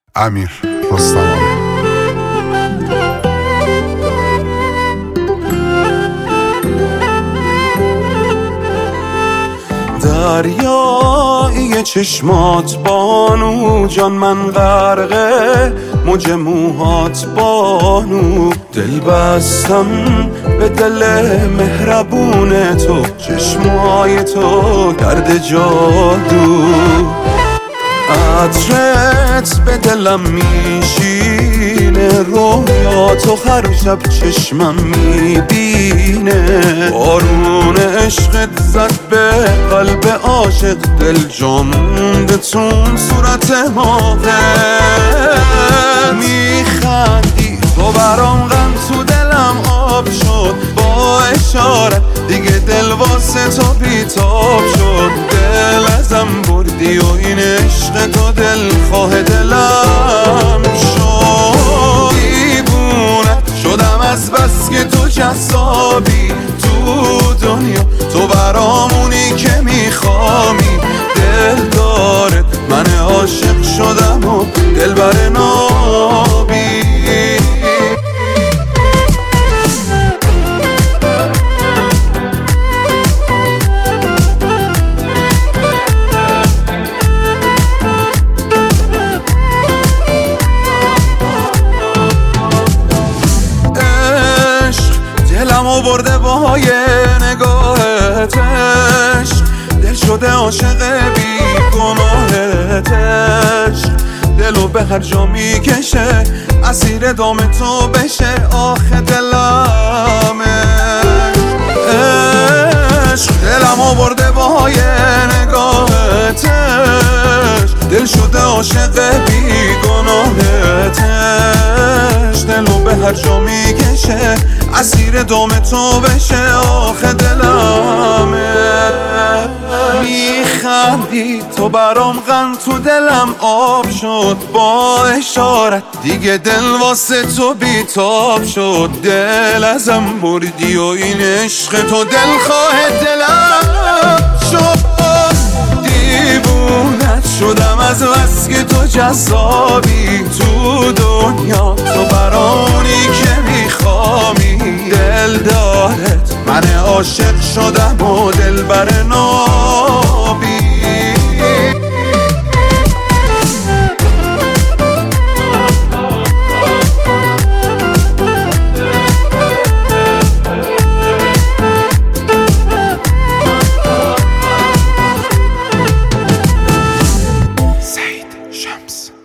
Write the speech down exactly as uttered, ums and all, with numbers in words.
امیر رستمانی. دریای چشمات بانو جان، من غرقه موج موهات بانو. دل بستم به دل مهربون تو، چشمای تو کرده جادو. عطرت به دلم میشینه، رویاتو هر شب چشمم میبینه. بارون عشقت زد به قلب عاشق، دل جا مونده تون صورت ماهت. میخندی تو برام، غم تو دلم آب شد. با اشارت دیگه دل واسه تو بیتاب شد. دل ازم بردی و این عشق تو دل خواه دلم شد. دیوونت شدم از بس که تو جذابی تو دنیا، تو برامونی که میخوامی. دل دارت من عاشق شدم و دل بر نابی. دلمو برده باهای نگاهت، عشق دل شده عاشق بی گناهت. عشق دلو به هر جا میکشه، اسیر دام تو بشه. آخه دلم عشق دلمو برده باهای نگاهت، عشق دل شده عاشق بی گناهت. عشق دلو به هر جا میکشه، اسیر دام تو بشه. آخه دلمه میخندی تو برام، غم تو دلم آب شد. با اشارت دیگه دل واسه تو بیتاب شد. دل ازم بردی و این عشق تو دل خواه دلم شد. دیوونت شدم از بس که تو جذابی تو دنیا، تو برامونی که میخوامی. دل دارت من عاشق شدم و دل بر نابی. سعید شمس.